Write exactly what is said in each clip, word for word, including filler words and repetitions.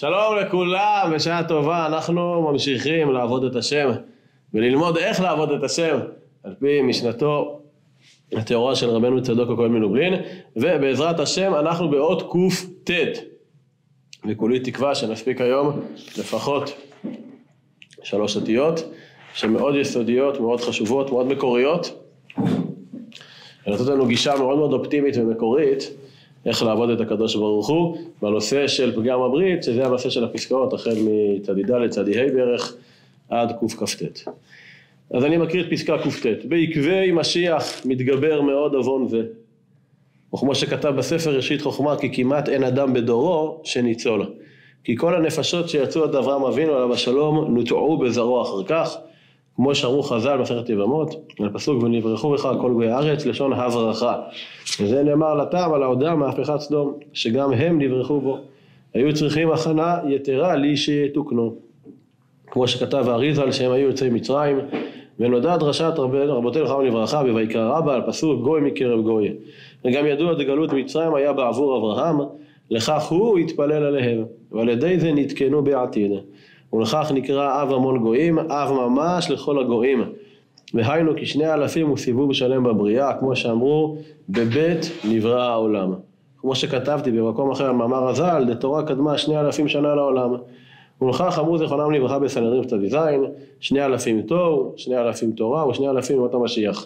שלום לכולם, בשעה טובה. אנחנו ממשיכים לעבוד את השם וללמוד איך לעבוד את השם על פי משנתו התיאורה של רבנו צדוק הכהן מלובלין, ובעזרת השם אנחנו באות קט, וכולי תקווה שנספיק היום לפחות שלוש אותיות שמאוד יסודיות, מאוד חשובות, מאוד מקוריות, ונותנות לנו גישה מאוד מאוד אופטימית ומקורית איך לעבוד את הקדוש ברוך הוא בנושא של פגם הברית, שזה הנושא של הפסקאות החל מצדי ד' לצדי ה' בערך עד קכ"ט. אז אני מקריא את פסקה קכ"ט. בעקבי משיח מתגבר מאוד עוון זה, וכמו שכתב בספר ראשית חוכמה, כי כמעט אין אדם בדורו שניצול, כי כל הנפשות שיצאו עד אברהם אבינו עליו השלום נוטעו בזרעו אחר כך, כמו שאמרו חז"ל במסכת יבמות, על פסוק ונברכו בך כל גויי הארץ, לשון הברכה. וזה נאמר לטעם על ההודעה מהפכת סדום, שגם הם נברכו בו. היו צריכים הכנה יתרה לי שיתוקנו, כמו שכתב האריז"ל שהם היו יוצאי מצרים. ונודע דרשת רבותינו זכרם לברכה בויקרא רבה על פסוק גוי מקרב גוי. וגם ידוע דגלות מצרים היה בעבור אברהם, לכך הוא התפלל עליהם, ועל ידי זה נתקנו בעתיד. ולכך נקרא אב המון גויים, אב ממש לכל הגויים. והיינו כשני אלפים הוא סיבוב שלם בבריאה, כמו שאמרו, בבית נברא העולם. כמו שכתבתי במקום אחר על מאמר הז"ל, דתורה קדמה שני אלפים שנה לעולם. ולכך אמרו זכרונם לברכה בסנהדרין צ"ז, שני אלפים תור, שני אלפים תורה ושני אלפים ימות המשיח.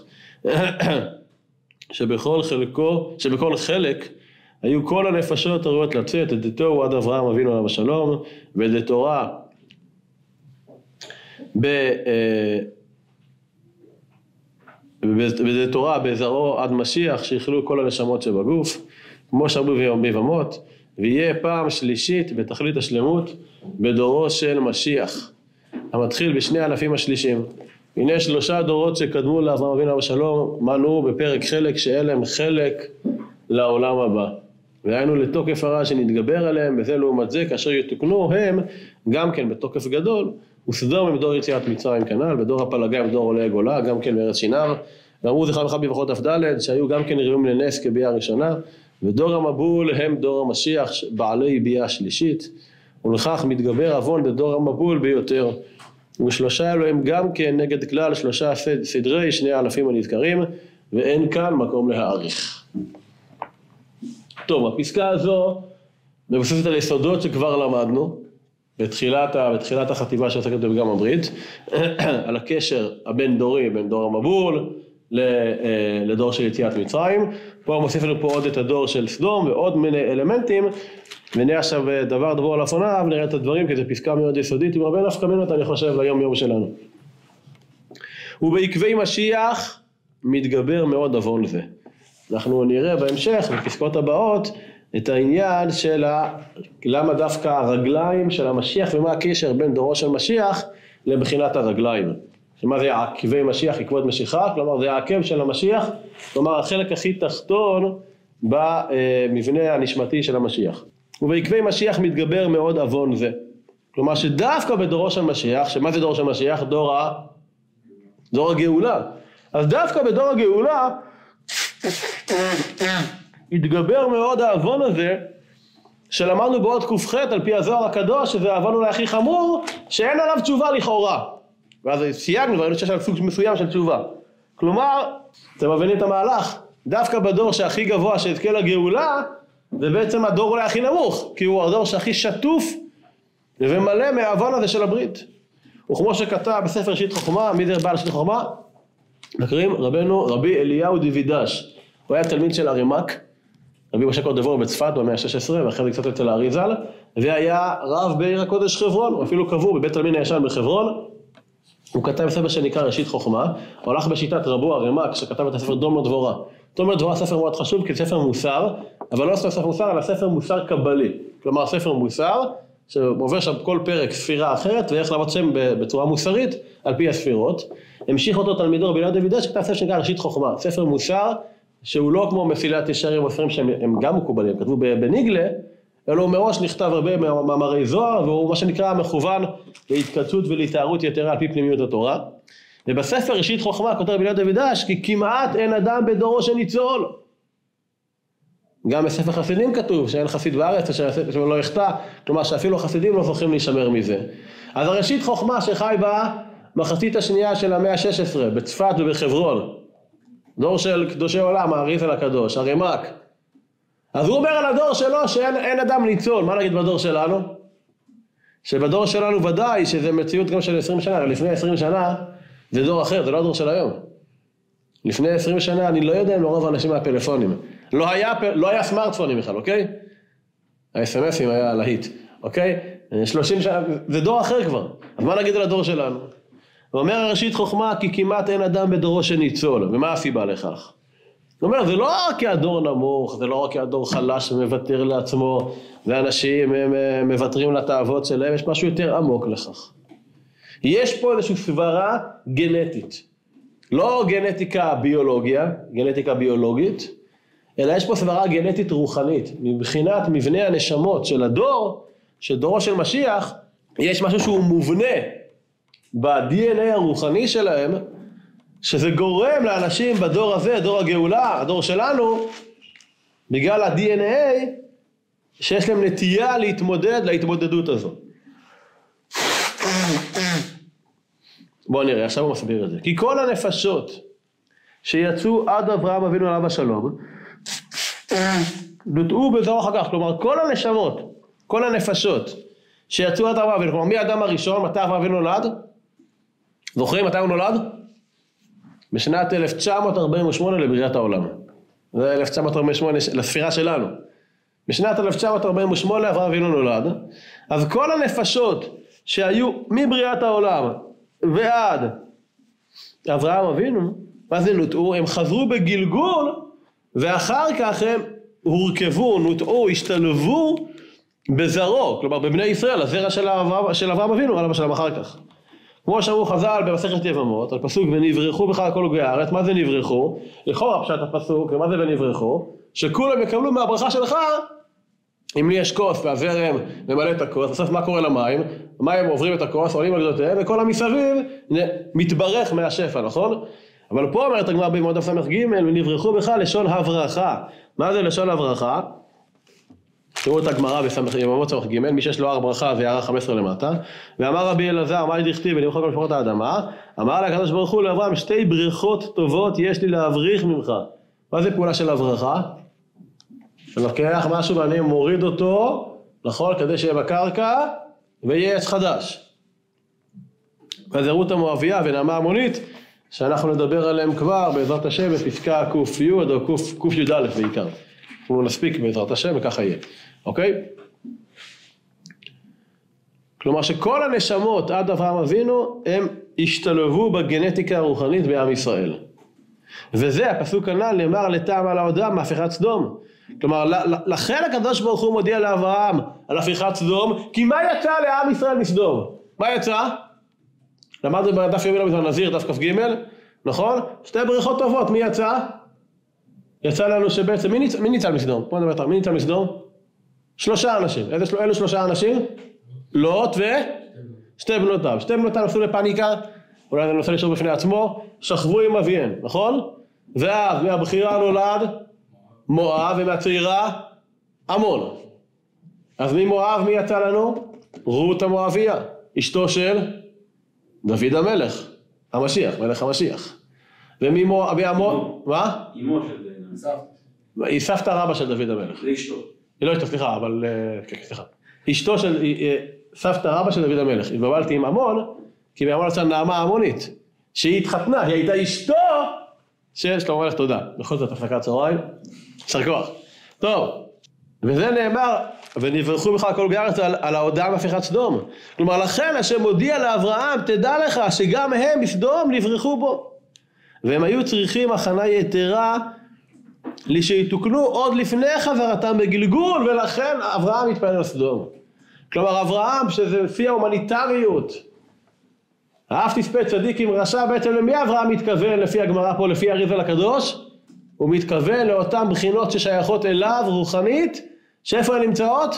שבכל חלקו, שבכל חלק, היו כל הנפשות הראויות לצאת, את דתו עד אברהם אבינו עליו השלום, ודתורה בדתורה בזרעו עד משיח, שיכלו כל הנשמות שבגוף, כמו שאמרו ביבמות, ויהיה פעם שלישית בתכלית השלמות בדורו של משיח, המתחיל בשני אלפים השלישים. הנה שלושה דורות שקדמו לאברהם אבינו עליו השלום, מנו בפרק חלק שאלם חלק לעולם הבא. והיינו לתוקף הרע שנתגבר עליהם, בזה לעומת זה, כאשר יתוקנו הם, גם כן בתוקף גדול, וסדום עם דור יציאת מצרים כנ"ל, בדור הפלגה עם דור עולי הגולה, גם כן בארץ שנער. ואמרו זכרם לברכה בברכות דף ד' שהיו גם כן ראויים לנס כביאה ראשונה, ודור המבול הם דור המשיח בעלי ביאה שלישית, ולכך מתגבר עוון בדור המבול ביותר. ושלושה אלו הם גם כן נגד כלל שלושה סדרי שני האלפים הנזכרים, ואין כאן מקום להאריך. טוב, הפסקה הזו מבוססת על יסודות שכבר למדנו בתחילת, בתחילת החטיבה שעוסקת בפגם הברית, על הקשר הבין דורי בין דור המבול לדור של יציאת מצרים. פה מוסיף לנו פה עוד את הדור של סדום ועוד מיני אלמנטים, ונראה עכשיו דבר דבור על אופניו, נראה את הדברים, כי זו פסקה מאוד יסודית עם הרבה נפקא מינות אני חושב ליום יום שלנו. ובעקבי משיח מתגבר מאוד עוון זה. אנחנו נראה בהמשך בפסקאות הבאות את העניין של ה... למה דווקא הרגליים של המשיח, ומה הקשר בין דורו של משיח לבחינת הרגליים. מה זה עקבי משיח, עקבות משיחה, כלומר זה העקב של המשיח, כלומר החלק הכי תחתון במבנה הנשמתי של המשיח. ובעקבי משיח מתגבר מאוד עוון זה. כלומר שדווקא בדורו של משיח, שמה זה דור של משיח? דור, ה... דור הגאולה. אז דווקא בדור הגאולה התגבר מאוד העוון הזה, שלמדנו בעוד קכ"ח על פי הזוהר הקדוש, שזה העוון אולי הכי חמור, שאין עליו תשובה לכאורה. ואז סייגנו וראינו שיש על סוג מסוים של תשובה. כלומר, אתם מבינים את המהלך, דווקא בדור שהכי גבוה שיזכה לגאולה, זה בעצם הדור אולי הכי נמוך, כי הוא הדור שהכי שטוף ומלא מהעוון הזה של הברית. וכמו שכתב בספר ראשית חוכמה, מי זה בעל ראשית חוכמה? מכירים? רבנו רבי אליהו דיווידש. הוא היה תלמיד של הרמ"ק, רבי משה קורדברו בצפת במאה ה-שש עשרה, ואחרי זה קצת אצל האריז"ל, והיה רב בעיר הקודש חברון, הוא אפילו קבור בבית עלמין הישן בחברון. הוא כתב ספר שנקרא ראשית חוכמה, הוא הלך בשיטת רבו הרמ"ק שכתב את הספר תומר דבורה. תומר דבורה ספר מאוד חשוב כספר מוסר, אבל לא ספר מוסר, אלא ספר מוסר קבלי. כלומר ספר מוסר שעובר שם כל פרק ספירה אחרת, ואיך לעבוד שם בצורה מוסרית על פי הספירות. המשיך אותו תלמידו רבי אליהו דיווידש שכתב ספר שנקרא ראשית חוכמה, ספר מוסר שהוא לא כמו מסילת ישרים או ספרים שהם גם מקובלים, כתבו בניגלה, אלא הוא מראש נכתב הרבה מאמרי זוהר, והוא מה שנקרא מכוון להתקדשות ולהתארות יתרה על פי פנימיות התורה. ובספר ראשית חוכמה כותב רבי אליהו דיווידש, כי כמעט אין אדם בדורו שניצול. גם בספר חסידים כתוב שאין חסיד בארץ שלא לא יחטא, כלומר שאפילו חסידים לא זוכים להישמר מזה. אז הראשית חוכמה שחי בה מחצית השנייה של המאה ה-שש עשרה בצפת ובחברון, דור של קדושי עולם, האריז"ל הקדוש, הרמ"ק. אז הוא אומר על הדור שלו שאין אין אדם ניצול. מה נגיד בדור שלנו? שבדור שלנו ודאי שזה מציאות גם של עשרים שנה, לפני עשרים שנה זה דור אחר, זה לא הדור של היום. לפני עשרים שנה אני לא יודע אם לרוב האנשים מהפלאפונים. לא היה, לא היה סמארטפונים בכלל, אוקיי? ה-אס אם אסים היה להיט, אוקיי? שלושים שנה, זה דור אחר כבר. אז מה נגיד על הדור שלנו? הוא אומר הראשית חוכמה כי כמעט אין אדם בדורו שניצול. ומה הסיבה לכך? הוא אומר, זה לא רק כי הדור נמוך, זה לא רק כי הדור חלש ומוותר לעצמו, ואנשים הם מוותרים לתאוות שלהם, יש משהו יותר עמוק לכך. יש פה איזושהי סברה גנטית. לא גנטיקה ביולוגיה, גנטיקה ביולוגית, אלא יש פה סברה גנטית רוחנית. מבחינת מבנה הנשמות של הדור, של דורו של משיח, יש משהו שהוא מובנה ב-די אן איי הרוחני שלהם, שזה גורם לאנשים בדור הזה, דור הגאולה, הדור שלנו, בגלל ה-די אן איי, שיש להם נטייה להתמודד להתמודדות הזו. בואו נראה, עכשיו הוא מסביר את זה. כי כל הנפשות שיצאו עד אברהם אבינו עליו השלום, נוטעו בזרעו אחר כך, כלומר כל הנשמות, כל הנפשות שיצאו עד אברהם אבינו, כלומר מי האדם הראשון, מתי אברהם אבינו נולד? זוכרים מתי הוא נולד? בשנת אלף תשע מאות ארבעים ושמונה לבריאת העולם. זה אלף תשע מאות ארבעים ושמונה לספירה שלנו. בשנת אלף תשע מאות ארבעים ושמונה אברהם אבינו נולד. אז כל הנפשות שהיו מבריאת העולם ועד אברהם אבינו, מה זה נוטעו? הם חזרו בגלגול, ואחר כך הם הורכבו, נוטעו, השתלבו בזרעו, כלומר בבני ישראל, הזרע של אברהם, של אברהם אבינו, עליו השלום אחר כך. כמו שאמרו חז"ל במסכת יבמות, על פסוק ונברחו בך כל גויי הארץ. מה זה נברחו? לכאורה פשט הפסוק, ומה זה ונברחו? שכולם יקבלו מהברכה שלך, אם לי יש כוס והזרם ממלא את הכוס, בסוף מה קורה למים? המים עוברים את הכוס, עולים על גדותיהם, וכל המסביב מתברך מהשפע, נכון? אבל פה אומרת הגמרא במועד דף סמך ג' ונברחו בך לשון הברכה. מה זה לשון הברכה? תראו את הגמרא ביממות סמך ג', מי שיש לו הר ברכה זה הר חמש עשרה למטה. ואמר רבי אלעזר, מה דכתיב ונמחק על משמרות האדמה? אמר לה הקדוש ברוך הוא לאברהם, שתי בריכות טובות יש לי להבריך ממך. מה זה פעולה של הברכה? שלוקח משהו ואני מוריד אותו, נכון, כדי שיהיה בקרקע ויהיה עץ חדש. אז רות המואביה ונעמה המונית, שאנחנו נדבר עליהם כבר בעזרת השם בפסקה קוף י' או קוף י' א' בעיקר. אנחנו נספיק בעזרת השם וככה יהיה, אוקיי? כלומר שכל הנשמות עד אברהם אבינו הם השתלבו בגנטיקה הרוחנית בעם ישראל. וזה הפסוק הנ"ל נאמר לטעם על האדם מהפיכת סדום. כלומר לכן הקדוש ברוך הוא מודיע לאברהם על הפיכת סדום, כי מה יצא לעם ישראל מסדום? מה יצא? למדנו בדף יומי לא נזיר, דף כ"ג, נכון? שתי בריכות טובות, מי יצא? יצא לנו שבעצם, מי, ניצ... מי ניצל מסדום? בוא נדבר, מי ניצל מסדום? שלושה אנשים. איזה של... אלו שלושה אנשים? לוט ושתי בנותיו. שתי בנותיו נפלו לפניקה, אולי אני ננסה לשאול בפני עצמו, שכבו עם אביהן, נכון? ואז מהבחירה נולד מואב, ומהצעירה עמון. אז ממואב מי יצא לנו? רות המואביה, אשתו של דוד המלך, המשיח, מלך המשיח. וממואב, עמון, מה? אמו של סבתא. היא סבתא רבא של דוד המלך. זה אשתו. היא לא אשתו, סליחה, אבל, כן, סליחה. אשתו של, סבתא רבא של דוד המלך. התבלבלתי עם עמון, כי בעמון יצאה נעמה המונית, שהיא התחתנה, היא הייתה אשתו של שלמה המלך. תודה. בכל זאת הפסקת צהריים. יישר כוח. טוב, וזה נאמר, ונברכו בך כל גארץ על, על ההודעה מהפיכת סדום. כלומר, לכן השם מודיע לאברהם, תדע לך שגם הם בסדום נברכו בו. והם היו צריכים הכנה יתרה שיתוקנו עוד לפני חזרתם בגלגול, ולכן אברהם התפלל על סדום. כלומר, אברהם, שזה לפי ההומניטריות, אהב תספה צדיק עם רשע, בעצם למי אברהם מתכוון לפי הגמרא פה, לפי האריז"ל הקדוש? הוא מתכוון לאותן בחינות ששייכות אליו רוחנית, שאיפה הן נמצאות?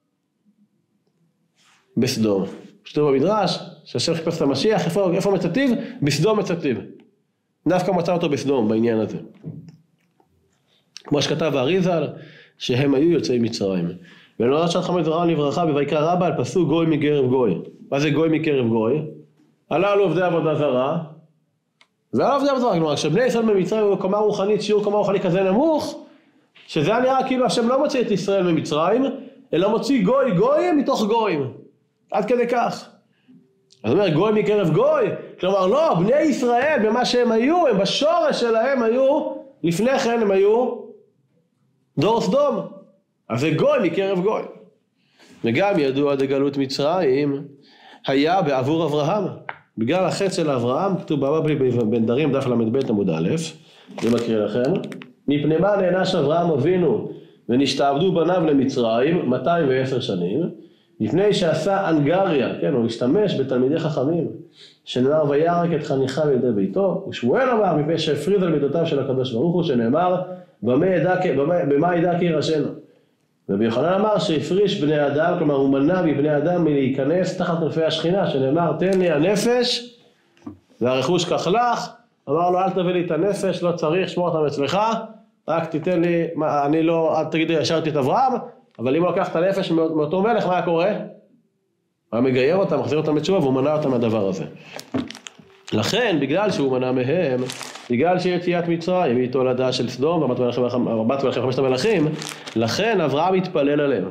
בסדום. שתראו במדרש, שהשם חיפש את המשיח, איפה, איפה מצטיב? בסדום מצטיב. דווקא מצא אותו בסדום בעניין הזה. כמו שכתב האריז"ל, שהם היו יוצאי מצרים. ונולד שת חמש זרען לברכה ויקרא רבה על פסוק גוי מקרב גוי. מה זה גוי מקרב גוי? הללו עובדי עבודה זרה, ועל עובדי עבודה זרה, כלומר, כשבני ישראל במצרים היו קומה רוחנית, שיעור קומה רוחנית כזה נמוך, שזה היה נראה כאילו השם לא מוציא את ישראל ממצרים, אלא מוציא גוי גוי מתוך גויים. עד כדי כך. אז אומר, גוי מקרב גוי, כלומר לא, בני ישראל במה שהם היו, הם בשורש שלהם היו, לפני כן הם היו דור סדום. אז זה גוי מקרב גוי. וגם ידוע דגלות מצרים היה בעבור אברהם. בגלל החטא של אברהם, כתוב בבבלי בן דרים דף למד עמוד א', אני מקריא לכם, מפני מה נענש אברהם אבינו ונשתעבדו בניו למצרים מאתיים ועשר שנים, לפני שעשה אנגריה, כן, הוא השתמש בתלמידי חכמים, שנאמר וירק את חניכיו לידי ביתו, ושמואל אמר מפני שהפריד על מידותיו של הקדוש ברוך הוא, שנאמר במה ידע, במה ידע כי ירשנו. וביוחנן אמר שהפריש בני אדם, כלומר הוא מנע מבני אדם מלהיכנס תחת כנפי השכינה, שנאמר תן לי הנפש והרכוש כך לך, אמר לו אל תביא לי את הנפש, לא צריך, שמור אותם אצלך, רק תיתן לי, אני לא, אל תגיד לי השארתי את אברהם, אבל אם הוא לקח את הנפש מאותו מלך, מה היה קורה? הוא מגייר אותם, מחזיר אותם בתשובה, והוא מנע אותם מהדבר הזה. לכן, בגלל שהוא מנע מהם, בגלל שיציאת מצרים היא תולדה של סדום, ארבעת מלכים חמשת המלכים, לכן אברהם התפלל עליהם.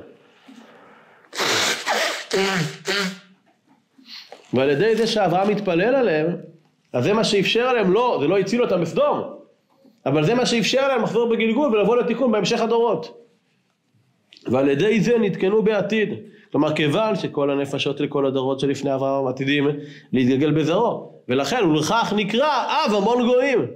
ועל ידי זה שאברהם התפלל עליהם, אז זה מה שאפשר עליהם, לא, זה לא הציל אותם בסדום, אבל זה מה שאפשר להם לחזור בגלגול ולבוא לתיקון בהמשך הדורות. ועל ידי זה נתקנו בעתיד. כלומר, כיוון שכל הנפשות לכל הדורות שלפני אברהם עתידים להתגלגל בזרעו, ולכן ולכך נקרא אב המון גויים.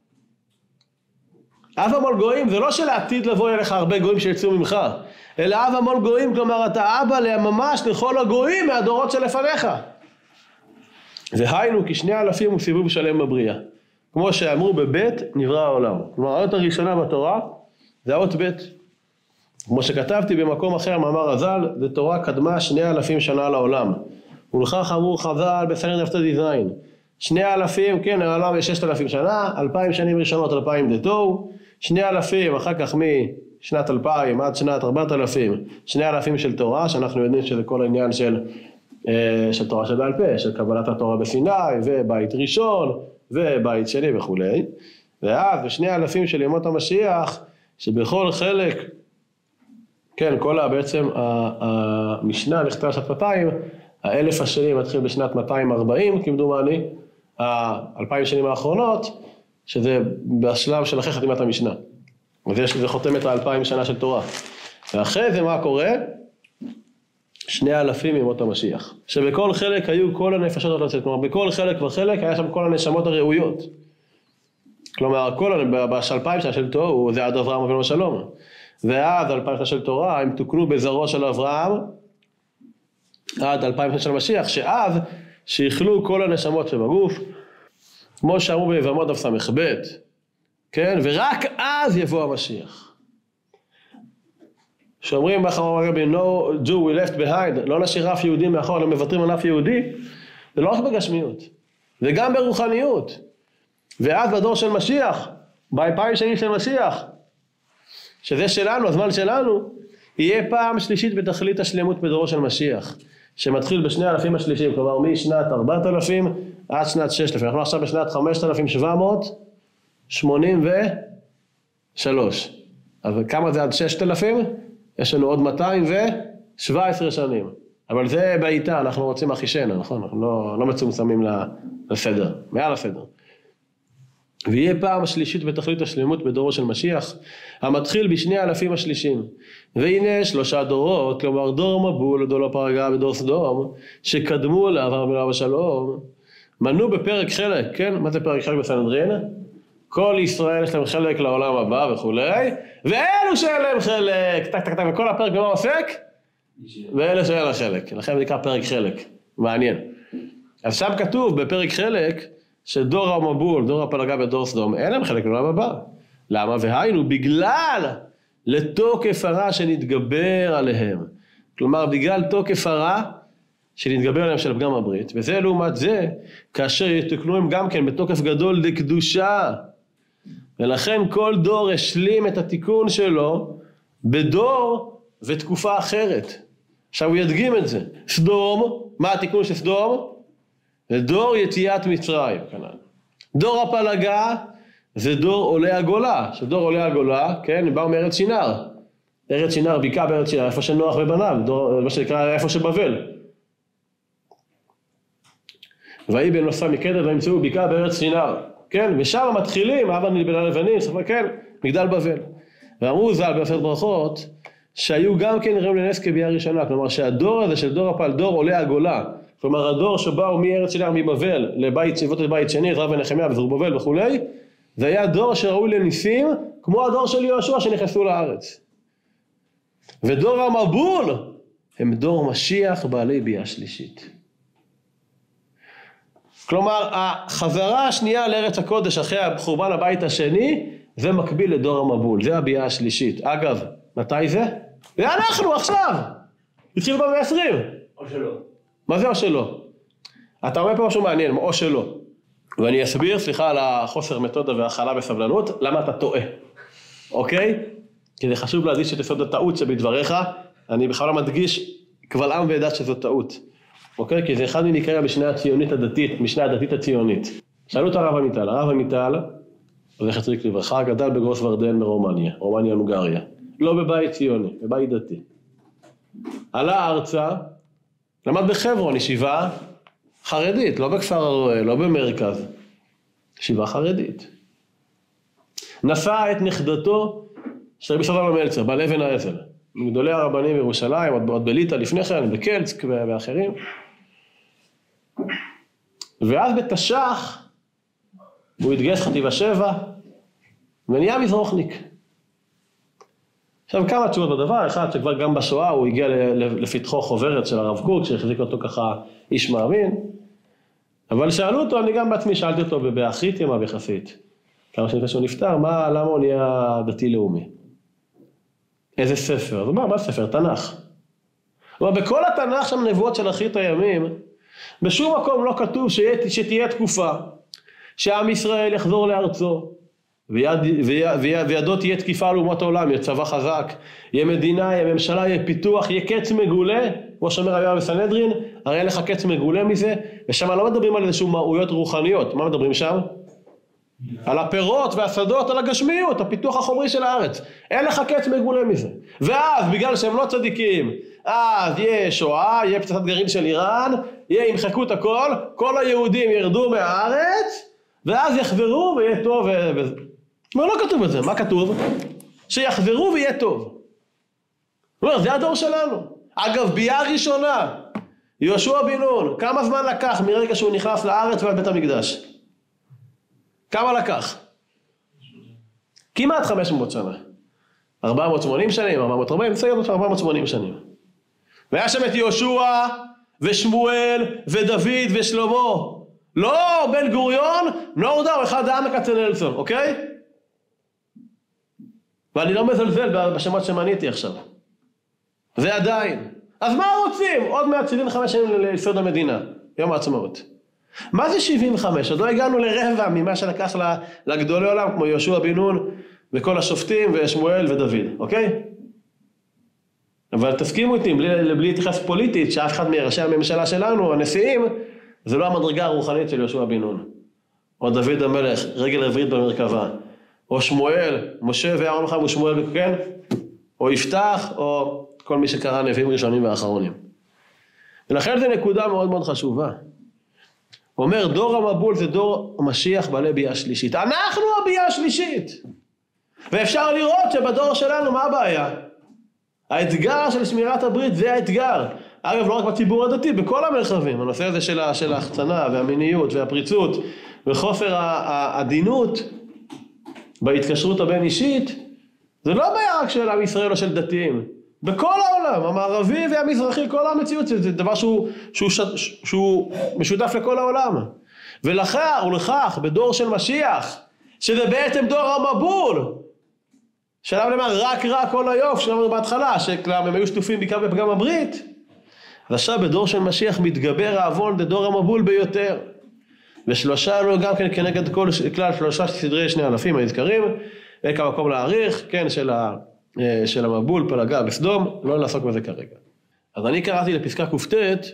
אב המון גויים זה לא שלעתיד לבוא אליך הרבה גויים שיצאו ממך, אלא אב המון גויים, כלומר אתה אבא ממש לכל הגויים מהדורות שלפניך. והיינו כי שני אלפים הוא סיבוב שלם בבריאה. כמו שאמרו בבית נברא העולם. כלומר, האות הראשונה בתורה זה האות בית. כמו שכתבתי במקום אחר, מאמר הז"ל, זה תורה קדמה שני אלפים שנה לעולם. ולכך אמרו חז"ל בסנהדרין דף זין. שני אלפים, כן, העולם יש ששת אלפים שנה, אלפיים שנים ראשונות, אלפיים דתו, שני אלפים, אחר כך משנת אלפיים עד שנת ארבעת אלפים, שני אלפים של תורה, שאנחנו יודעים שזה כל העניין של, של תורה שבעל פה, של קבלת התורה בסיני, ובית ראשון, ובית שני וכו'. ואז בשני אלפים של ימות המשיח, שבכל חלק, כן, כל בעצם המשנה נכתב שנת מאתיים, האלף השני מתחיל בשנת מאתיים וארבעים, כמדומני, האלפיים שנים האחרונות, שזה בשלב של אחרי חתימת המשנה. וזה חותם את האלפיים שנה של תורה. ואחרי זה מה קורה? שני אלפים ימות המשיח. שבכל חלק היו כל הנפשות לצאת, כלומר בכל חלק וחלק היה שם כל הנשמות הראויות. כלומר, כל בשלפיים שנה של תורה, זה עד אברהם אבינו שלום. ועד אלפיים שנה של תורה, הם תוקנו בזרעו של אברהם, עד אלפיים שנה של משיח, שאז שיכלו כל הנשמות שבגוף, כמו שאמרו ביבמות דף סמך ב', כן? ורק אז יבוא המשיח. שאומרים באחרון הרבי, no Jew we left behind, לא נשאיר אף יהודי מאחור, לא מוותרים על אף יהודי, זה לא רק בגשמיות, זה גם ברוחניות. ואז בדור של משיח, באלפיים שנים של משיח, שזה שלנו, הזמן שלנו, יהיה פעם שלישית בתכלית השלמות בדורו של משיח, שמתחיל בשני אלפים השלישים, כלומר משנת ארבעת אלפים עד שנת ששת אלפים. אנחנו עכשיו בשנת חמשת אלפים שבע מאות שמונים ושלוש. אבל כמה זה עד ששת אלפים? יש לנו עוד מאתיים ושבע עשרה שנים. אבל זה בעיטה, אנחנו רוצים אחישנה, נכון? אנחנו לא, לא מצומצמים לסדר, מעל הסדר. ויהיה פעם השלישית בתכלית השלמות בדורו של משיח, המתחיל בשני אלפים השלישים. והנה שלושה דורות, כלומר דור מבול, דור הפרגה ודור סדום, שקדמו לעבר בלעב השלום, מנו בפרק חלק, כן? מה זה פרק חלק בסנהדרין? כל ישראל יש להם חלק לעולם הבא וכו'. ואלו שאין להם חלק, טק טק טק, וכל הפרק במה עוסק? ואלה שאין להם חלק, לכן זה נקרא פרק חלק, מעניין. אז שם כתוב בפרק חלק, שדור המבול, דור הפלגה ודור סדום, אין להם חלק לעולם הבא. למה? והיינו בגלל לתוקף הרע שנתגבר עליהם. כלומר, בגלל תוקף הרע שנתגבר עליהם של פגם הברית. וזה לעומת זה, כאשר יתוקנו הם גם כן בתוקף גדול לקדושה. ולכן כל דור השלים את התיקון שלו בדור ותקופה אחרת. עכשיו הוא ידגים את זה. סדום, מה התיקון של סדום? זה דור יציאת מצרים, כנראה. דור הפלגה זה דור עולי הגולה, שדור עולי הגולה, כן, הם באו מארץ שינר. ארץ שינר, בקעה בארץ שינר, איפה שנוח ובניו, דור, מה שנקרא איפה שבבל. ויהי בן מסע מקדר וימצאו בקעה בארץ שינר, כן, ושם מתחילים, אבא בין הלבנים, כן, מגדל בבל. ואמרו ז"ל במסכת ברכות, שהיו גם כן נראים לנס כביאה ראשונה, כלומר שהדור הזה של דור הפל, דור עולי הגולה, כלומר הדור שבאו מארץ שינר מבבל לבית שיבות לבית שני, עזרא ונחמיה וזרובבל וכולי, זה היה דור שראוי לניסים, כמו הדור של יהושע שנכנסו לארץ. ודור המבול הם דור משיח בעלי ביאה שלישית. כלומר, החזרה השנייה לארץ הקודש אחרי חורבן הבית השני, זה מקביל לדור המבול, זה הביאה השלישית. אגב, מתי זה? זה אנחנו עכשיו! התחיל במאה העשרים. או שלא. מה זה או שלא? אתה אומר פה משהו מעניין, או שלא. ואני אסביר, סליחה על החוסר מתודה והכלה בסבלנות, למה אתה טועה. אוקיי? כי זה חשוב להדגיש את יסוד הטעות שבדבריך, אני בכלל לא מדגיש קבל עם ועדה שזו טעות. אוקיי? כי זה אחד ממקרה המשנה הציונית הדתית, משנה הדתית הציונית. שאלו את הרב עמיטל, הרב עמיטל, זכר צדיק לברכה, גדל בגרוס ורדן ברומניה, רומניה הונגריה. לא בבית ציוני, בבית דתי. עלה ארצה, למד בחברון, ישיבה חרדית, לא בכפר הראל, לא במרכז. ישיבה חרדית. נשא את נכדתו של רבי סבא מלצר, בעל אבן האצ"ל. מגדולי הרבנים בירושלים, עוד, עוד בליטא לפני כן, בקלצק ואחרים. ואז בתש"ח, הוא התגייס חטיבה שבע, ונהיה מזרוחניק. עכשיו כמה תשובות בדבר, אחד שכבר גם בשואה הוא הגיע לפתחו חוברת של הרב קוק, שהחזיק אותו ככה איש מאמין, אבל שאלו אותו, אני גם בעצמי שאלתי אותו באחרית ימה ביחסית, כמה שנים שהוא נפטר, מה, למה הוא נהיה דתי לאומי? איזה ספר? אז הוא אומר, מה ספר? תנ"ך. אבל בכל התנ"ך שם נבואות של אחרית הימים, בשום מקום לא כתוב שתהיה, שתהיה תקופה, שעם ישראל יחזור לארצו, ויד, ויד, ויד, וידו תהיה תקיפה על אומות העולם, יהיה צבא חזק, יהיה מדינה, יהיה ממשלה, יהיה פיתוח, יהיה קץ מגולה, כמו שאומר היום בסנהדרין, הרי אין לך קץ מגולה מזה, ושם לא מדברים על איזשהו מהויות רוחניות, מה מדברים שם? על הפירות והשדות, על הגשמיות, הפיתוח החומרי של הארץ, אין לך קץ מגולה מזה, ואז בגלל שהם לא צדיקים, אז יהיה שואה, יהיה פצצת גרעין של איראן, יהיה ימחקו את הכל, כל היהודים ירדו מהארץ, ואז יחזרו ויהיה טוב, ו... מה לא כתוב בזה? מה כתוב? שיחזרו ויהיה טוב. זאת אומרת, זה הדור שלנו. אגב, ביאה ראשונה, יהושע בן נון, כמה זמן לקח מרגע שהוא נכנס לארץ ועד בית המקדש? כמה לקח? כמעט חמש מאות שנה. ארבע מאות ושמונים שנים, ארבע מאות וארבעים, בסדר, ארבע מאות ושמונים שנים. והיה שם את יהושע ושמואל ודוד ושלמה. לא, בן גוריון, נורדאו, אחד העם כצנלסון, אוקיי? ואני לא מזלזל בשמות שמניתי עכשיו. זה עדיין. אז מה רוצים? עוד מעט שבעים וחמש שנים ליסוד המדינה, יום העצמאות. מה זה שבעים וחמש? עוד לא הגענו לרבע ממה שלקח לגדולי עולם, כמו יהושע בן נון וכל השופטים ושמואל ודוד, אוקיי? אבל תסכימו איתי, בלי, בלי התייחס פוליטית, שאף אחד מראשי הממשלה שלנו, הנשיאים, זה לא המדרגה הרוחנית של יהושע בן נון. או דוד המלך, רגל רביעית במרכבה. או שמואל, משה ואהרון חם ושמואל, כן? או יפתח, או כל מי שקרא נביאים ראשונים ואחרונים. ולכן זו נקודה מאוד מאוד חשובה. הוא אומר, דור המבול זה דור משיח בעלי ביאה שלישית. אנחנו הביאה השלישית. ואפשר לראות שבדור שלנו מה הבעיה? האתגר של שמירת הברית זה האתגר. אגב, לא רק בציבור הדתי, בכל המרחבים. הנושא הזה של, של ההחצנה והמיניות והפריצות וחוסר העדינות בהתקשרות הבין אישית, זה לא בעיה רק של עם ישראל או של דתיים. בכל העולם, המערבי והמזרחי, כל המציאות, זה דבר שהוא, שהוא, שהוא משותף לכל העולם. ולכך, ולכך, בדור של משיח, שזה בעצם דור המבול, שלם למה רק רע כל היוף, שלמנו בהתחלה, שכלם הם היו שטופים בעיקר בפגם הברית, אז עכשיו בדור של משיח מתגבר העוון בדור המבול ביותר. ושלושה לו גם כן כנגד כל כלל שלושה סדרי שני אלפים הנזכרים, וכמה מקום להעריך, כן, של של המבול, פלגה וסדום, לא נעסוק בזה כרגע. אז אני קראתי לפסקה קופטת,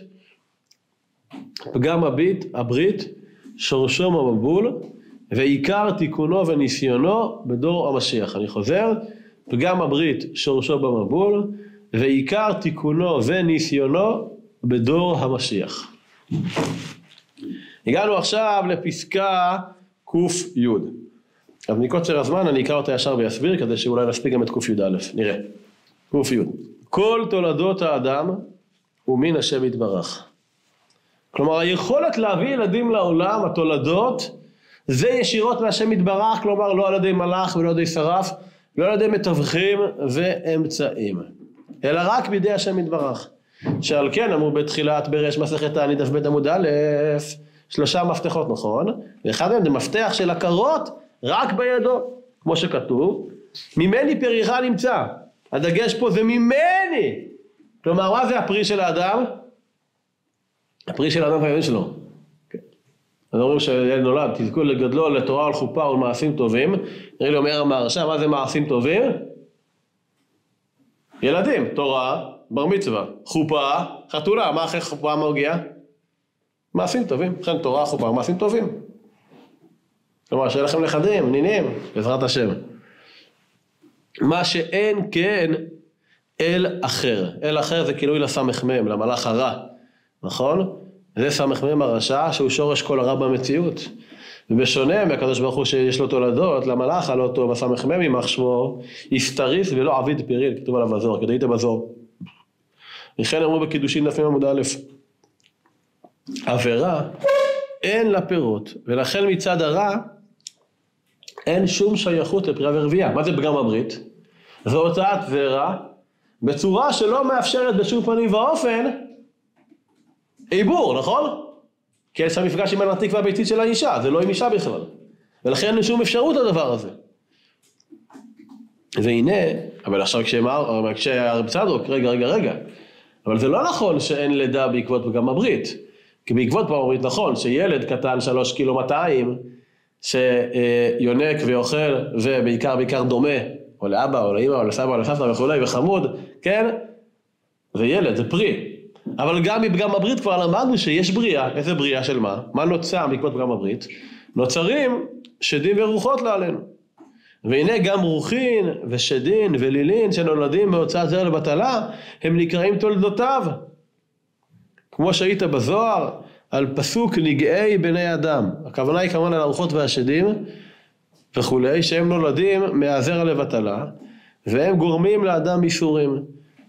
פגם הברית, הברית, שורשו במבול, ועיקר תיקונו וניסיונו בדור המשיח. אני חוזר, פגם הברית, שורשו במבול, ועיקר תיקונו וניסיונו בדור המשיח. הגענו עכשיו לפסקה קוף יוד. אז מקוצר הזמן אני אקרא אותה ישר ויסביר, כדי שאולי נספיק גם את קוף יוד א', נראה. קוף יוד. כל תולדות האדם הוא מן השם יתברך. כלומר, היכולת להביא ילדים לעולם, התולדות, זה ישירות מהשם יתברך, כלומר, לא על ידי מלאך ולא על ידי שרף, לא על ידי מתווכים ואמצעים, אלא רק בידי השם יתברך. שעל כן אמרו בתחילת בראש מסכת תענית דף ב' עמוד א', שלושה מפתחות, נכון? ואחד מהם זה מפתח של הכרות רק בידו, כמו שכתוב, ממני פריך נמצא. הדגש פה זה ממני. כלומר, מה זה הפרי של האדם? הפרי של האדם והילד שלו. אז אומרים שילד נולד, תזכו לגדלו לתורה ולחופה ולמעשים טובים. נראה לי אומר המהרש"א, מה זה מעשים טובים? ילדים, תורה, בר מצווה, חופה, חתולה, מה אחרי חופה מגיע? מעשים טובים, לכן תורה, חופה, מעשים טובים. כלומר, שיהיה לכם נכדים, נינים, בעזרת השם. מה שאין כן אל אחר. אל אחר זה כינוי לסמ"ם, למלאך הרע, נכון? זה סמ"ם הרשע, שהוא שורש כל הרע במציאות. ובשונה מהקדוש ברוך הוא שיש לו תולדות, למלאך על אותו בסמ"ם יימח שמו, יסתריס ולא עביד פיריל, כתוב עליו בזוהר, כדאית בזוהר. לכן אמרו בקידושין דף עמוד א', עבירה אין לה פירות, ולכן מצד הרע אין שום שייכות לפרייה ורבייה. מה זה פגם הברית? זו הוצאת זרע בצורה שלא מאפשרת בשום פנים ואופן עיבור, נכון? כי יש המפגש עם הנתיק והביצית של האישה, זה לא עם אישה בכלל. ולכן אין שום אפשרות לדבר הזה. והנה, אבל עכשיו כשאמר, כשהרב צדוק, רגע, רגע, רגע, אבל זה לא נכון שאין לידה בעקבות פגם הברית. כי בעקבות פגם הברית נכון, שילד קטן שלוש קילו מאתיים, שיונק ואוכל, ובעיקר, בעיקר דומה, או לאבא, או לאמא, או לסבא, או לסבתא וכו', וחמוד, כן? זה ילד, זה פרי. אבל גם מפגם הברית כבר למדנו שיש בריאה. איזה בריאה של מה? מה נוצר בעקבות פגם הברית? נוצרים שדים ורוחות לעלינו. והנה גם רוחין ושדין ולילין שנולדים בהוצאת זרע לבטלה, הם נקראים תולדותיו. כמו שהיית בזוהר, על פסוק נגעי בני אדם. הכוונה היא כמובן על הרוחות והשדים וכולי, שהם נולדים מהזרע לבטלה, והם גורמים לאדם איסורים.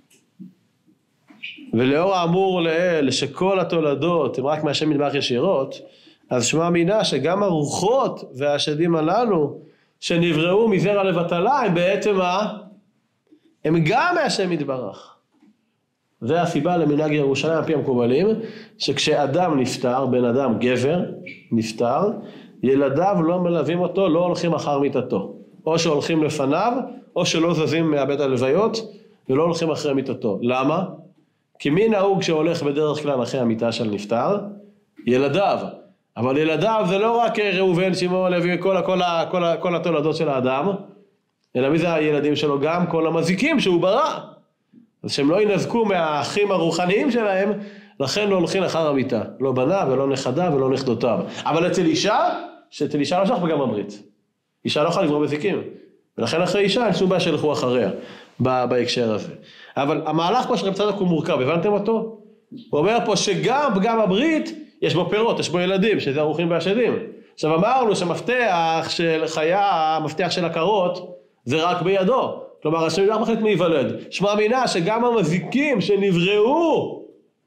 ולאור האמור לאל שכל התולדות הם רק מהשם יתברך ישירות, אז שמע מינה שגם הרוחות והשדים הללו שנבראו מזרע לבטלה הם בעצם מה? הם גם מהשם יתברך. זה הסיבה למנהג ירושלים על פי המקובלים, שכשאדם נפטר, בן אדם גבר נפטר, ילדיו לא מלווים אותו, לא הולכים אחר מיתתו, או שהולכים לפניו או שלא זזים מהבית הלוויות ולא הולכים אחרי מיתתו. למה? כי מי נהוג שהולך בדרך כלל אחרי המיטה של נפטר? ילדיו. אבל ילדיו זה לא רק ראובן, שמעון, לוי, כל, כל, כל, כל התולדות של האדם, אלא מי זה הילדים שלו? גם כל המזיקים שהוא ברא. אז שהם לא ינזקו מהאחים הרוחניים שלהם, לכן לא הולכים אחר המיטה. לא בנה ולא נכדה ולא נכדותיו. אבל אצל אישה, שאצל אישה לא שייך פגם הברית. אישה לא יכולה לברוא מזיקים. ולכן אחרי אישה אין שום בעיה שילכו אחריה בהקשר הזה. אבל המהלך פה של רב צדוק הוא מורכב, הבנתם אותו? הוא אומר פה שגם פגם הברית יש בו פירות, יש בו ילדים, שזה הרוחים והשדים. עכשיו אמרנו שמפתח של חיה, המפתח של הכרות, זה רק בידו. כלומר, השם יתברך מחליט מי ייוולד. שמע מינה שגם המזיקים שנבראו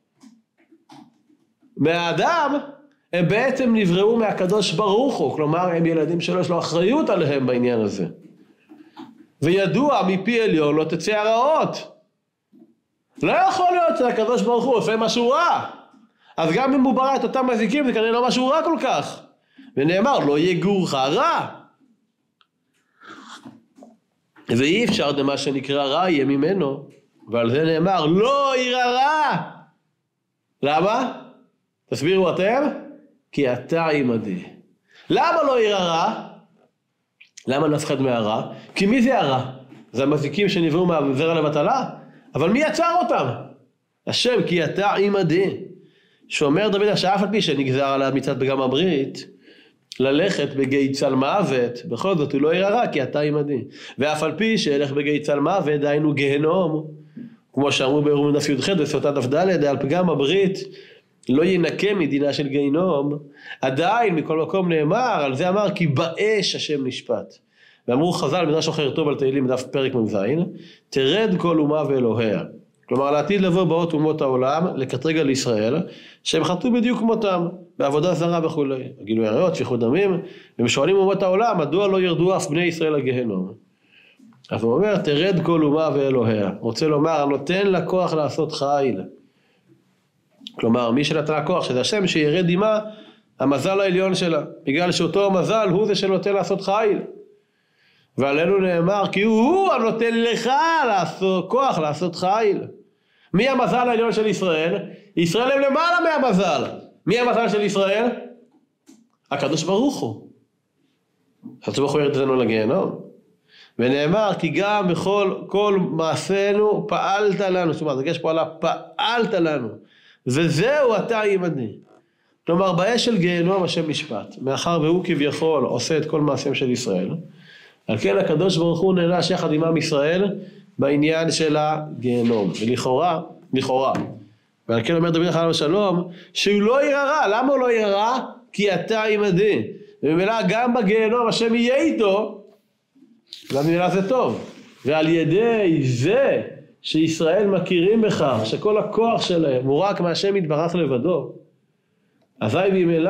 מהאדם, הם בעצם נבראו מהקדוש ברוך הוא. כלומר, הם ילדים שלו, יש לו אחריות עליהם בעניין הזה. וידוע מפי עליון לא תצא הרעות. לא יכול להיות שהקדוש ברוך הוא עושה משהו רע. אז גם אם הוא ברא את אותם מזיקים, זה כנראה לא משהו רע כל כך. ונאמר, לא יגורך רע. ואי אפשר למה שנקרא רע יהיה ממנו. ועל זה נאמר, לא ירא רע. למה? תסבירו אתם. כי אתה עמדי. למה לא ירא רע? למה נפחד מהרע? כי מי זה הרע? זה המזיקים שנבראו מהזרע לבטלה, אבל מי יצר אותם? השם, כי אתה עמדי. שאומר דוד שאף על פי שנגזר עליו מצד פגם הברית, ללכת בגיא צל מוות, בכל זאת הוא לא ירא כי אתה עמדי. ואף על פי שילך בגיא צל מוות, דהיינו גיהנום, כמו שאמרו באירועים דף י"ח וסוטה דף ד', על פגם הברית לא ינקה מדינה של גיהנום, עדיין מכל מקום נאמר, על זה אמר כי באש השם נשפט. ואמרו חז"ל מדרש אחר טוב על תהילים דף פרק מ"ז, תרד כל אומה ואלוהיה. כלומר לעתיד לבוא באות אומות העולם לקטרג על ישראל, שהם חטאו בדיוק כמותם, בעבודה זרה וכו'. גילוי עריות, שפיכות דמים, והם שואלים אומות העולם, מדוע לא ירדו אף בני ישראל לגיהנום? אז הוא אומר, תרד כל אומה ואלוהיה. רוצה לומר, נותן לה כוח לעשות חיל. כלומר, מי שנתן הכוח, שזה השם שירד עמה, המזל העליון שלה. בגלל שאותו המזל הוא זה שנותן לעשות חיל. ועלינו נאמר, כי הוא הנותן לך לעשות, כוח לעשות חיל. מי המזל העליון של ישראל? ישראל הם למעלה מהמזל. מי המזל של ישראל? הקדוש ברוך הוא. הקדוש ברוך הוא ירד אותנו לגיהנום. ונאמר, כי גם בכל כל מעשינו פעלת לנו. זאת אומרת, יש פה על הפעלת לנו. וזהו אתה עמדי. כלומר, באש של גיהנום השם משפט. מאחר והוא כביכול עושה את כל מעשיהם של ישראל. על כן הקדוש ברוך הוא נענש יחד עם עם ישראל בעניין של הגיהנום. ולכאורה, לכאורה. ועל כן אומר דוד עליו השלום, שהוא לא ירא. למה הוא לא ירא? כי אתה עמדי. וממילא גם בגיהנום השם יהיה איתו, וממילא זה טוב. ועל ידי זה שישראל מכירים בכך, שכל הכוח שלהם הוא רק מהשם יתברך לבדו, אזי ממילא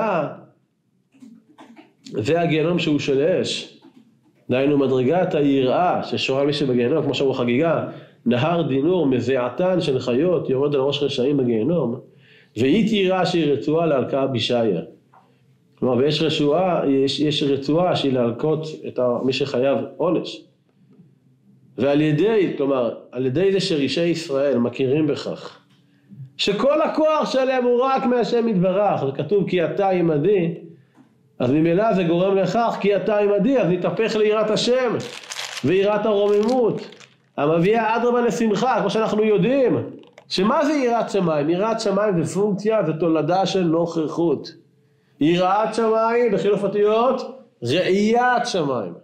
זה הגיהנום שהוא של אש. דהיינו מדרגת היראה ששורה מי שבגיהנום, כמו שאמרו חגיגה, נהר דינור מזעתן של חיות יורד על ראש רשעים בגיהנום, והיא תיראה שהיא רצועה להלקאה בישעיה. כלומר, ויש רצועה, יש, יש רצועה שהיא להלקות את מי שחייב עונש. ועל ידי, כלומר, על ידי זה שרישי ישראל מכירים בכך, שכל הכוח שלהם הוא רק מהשם יתברך, זה כתוב כי אתה עמדי, אז ממילא זה גורם לכך כי אתה עמדי, אז נתהפך ליראת השם ויראת הרוממות, המביאה אדרבה לשמחה, כמו שאנחנו יודעים. שמה זה יראת שמיים? יראת שמיים זה פונקציה, זה תולדה של נוכחות. יראת שמיים בחילוף אותיות, ראיית שמיים.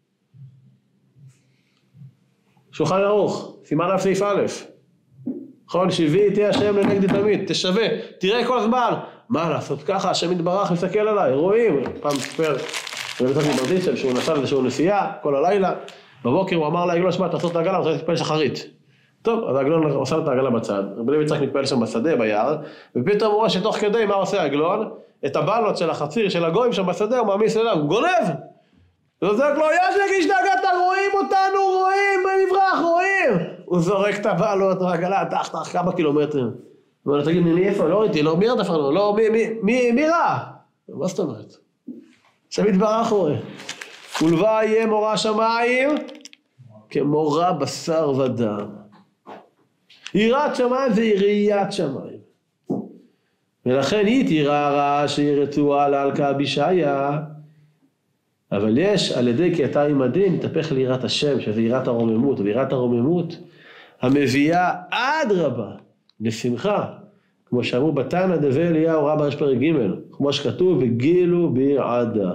שולחן ערוך, סימן א' סעיף א', נכון, שבי איתי השם לנגדי תמיד, תשווה, תראה כל הזמן, מה לעשות ככה, השם יתברך, מסתכל עליי, רואים, פעם ספר, ובטח מברדיסל, שהוא נסע לזה שהוא נסיעה, כל הלילה, בבוקר הוא אמר לעגלון, שמע, תעשות את העגלה, הוא רוצה להתפעל שחרית. טוב, אז העגלון עושה את העגלה בצד, רבי לוי יצחק מתפעל שם בשדה, ביער, ופתאום הוא רואה שתוך כדי מה עושה העגלון, את הבלות של החציר, של הגויים שם בשדה, הוא מעמיס אליו, הוא גונב. הוא זורק לו, יש לגיש דאגת, רואים אותנו, רואים, במברח, רואים. הוא זורק את הבלות, העגלה, תח, תח, כמה קילומטרים. הוא אומר, תגיד, מי איפה? לא ראיתי, לא, מי עד אפילו, לא, מי, מי, מי, מי רע? מה זאת אומרת? שם יתברך רואה. ולווה יהיה מורה שמיים, כמורה בשר ודם. יראת שמיים זה ראיית שמיים. ולכן היא תירא רעה שהיא רצועה להלקאה בישעיה, אבל יש על ידי כי אתה עמדי נתהפך ליראת השם, שזה יראת הרוממות, ויראת הרוממות המביאה אדרבה לשמחה, כמו שאמרו בתנא דבי אליהו רבה ראש פרק ג', כמו שכתוב וגילו בירעדה.